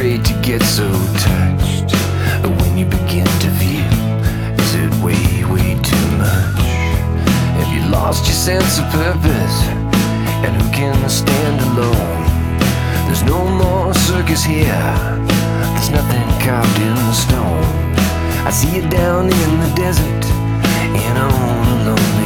afraid to get so touched? When you begin to feel, is it way too much? Have you lost your sense of purpose? And who can stand alone? There's no more circus here, there's nothing carved in the stone. I see you down in the desert and on a lonely